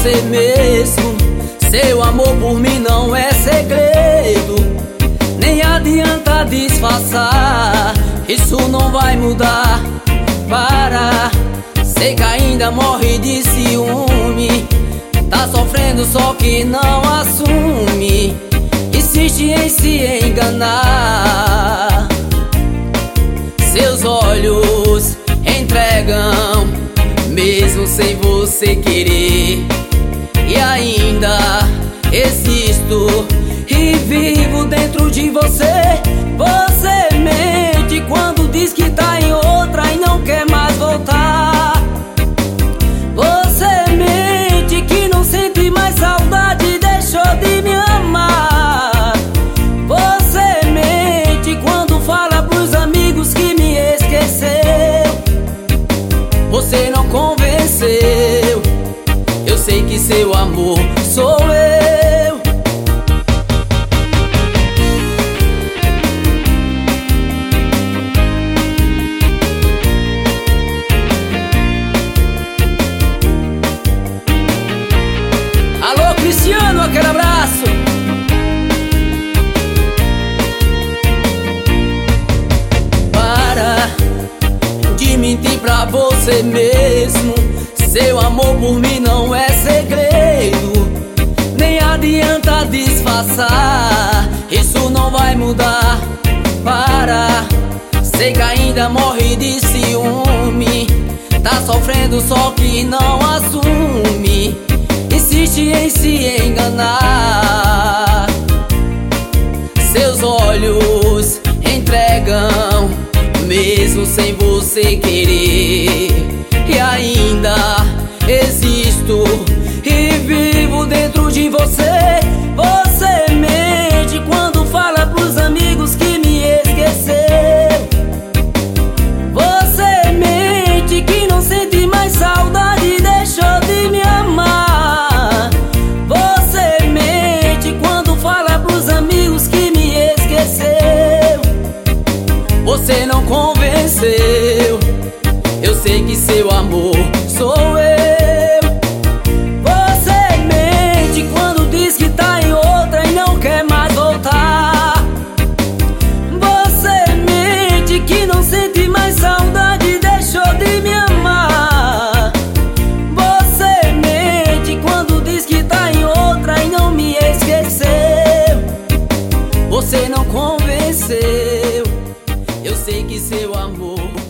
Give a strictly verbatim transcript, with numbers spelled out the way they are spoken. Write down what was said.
você mesmo. Seu amor por mim não é segredo, nem adianta disfarçar, isso não vai mudar. Para, sei que ainda morre de ciúme, tá sofrendo só que não assume, insiste em se enganar. Seus olhos entregam, mesmo sem você querer. E ainda existo e vivo dentro de você. Você mente quando diz que tá em outra e não quer mais voltar. Você mente que não sente mais saudade e deixou de me amar. Você mente quando fala pros amigos que me esqueceu. Você não convenceu, eu sei que seu amor sou eu. Alô, Cristiano, aquele abraço. Para de mentir pra você mesmo. Seu amor por mim não é segredo, nem adianta disfarçar, isso não vai mudar. Para, sei que ainda morre de ciúme, tá sofrendo só que não assume, insiste em se enganar. Seus olhos entregam, mesmo sem você querer. E ainda existo e vivo dentro de você. Você mente quando fala pros amigos que me esqueceu. Você mente que não sente mais saudade e deixou de me amar. Você mente quando fala pros amigos que me esqueceu. Você não convenceu, eu sei que seu amor sou eu. Você mente quando diz que tá em outra e não quer mais voltar. Você mente que não sente mais saudade e deixou de me amar. Você mente quando diz que tá em outra e não me esqueceu. Você não convenceu, eu sei que seu amor